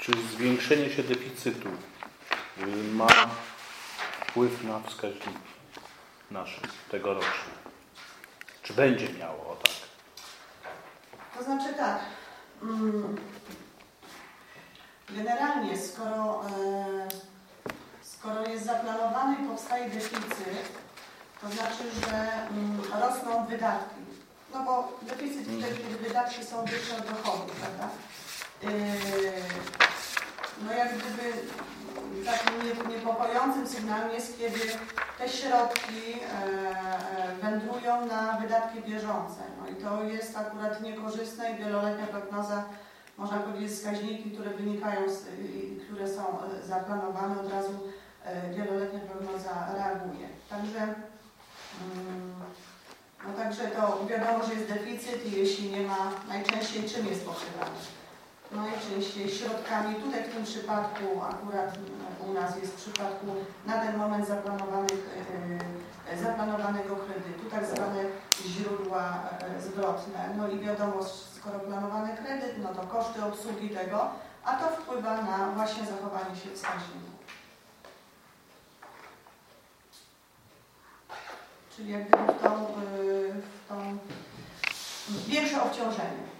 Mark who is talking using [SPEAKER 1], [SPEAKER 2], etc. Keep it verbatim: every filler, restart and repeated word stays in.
[SPEAKER 1] Czy zwiększenie się deficytu ma wpływ na wskaźniki nasze tegoroczne? Czy będzie miało, o tak?
[SPEAKER 2] To znaczy tak. Generalnie, skoro, skoro jest zaplanowany i powstaje deficyt, to znaczy, że rosną wydatki. No bo deficyt wtedy, kiedy wydatki są wyższe od dochodów, prawda? No jak gdyby takim niepokojącym sygnałem jest, kiedy te środki wędrują na wydatki bieżące. No i to jest akurat niekorzystne i wieloletnia prognoza, można powiedzieć, wskaźniki, które wynikają, z, które są zaplanowane, od razu wieloletnia prognoza reaguje. Także, no także to wiadomo, że jest deficyt i jeśli nie ma, najczęściej czym jest pokrywany? Najczęściej środkami, tutaj w tym przypadku akurat u nas jest w przypadku na ten moment zaplanowanych, e, zaplanowanego kredytu, tak zwane źródła e, zwrotne. No i wiadomo, skoro planowany kredyt, no to koszty obsługi tego, a to wpływa na właśnie zachowanie się wskaźników. Czyli jakby w tą, w tą większe obciążenie.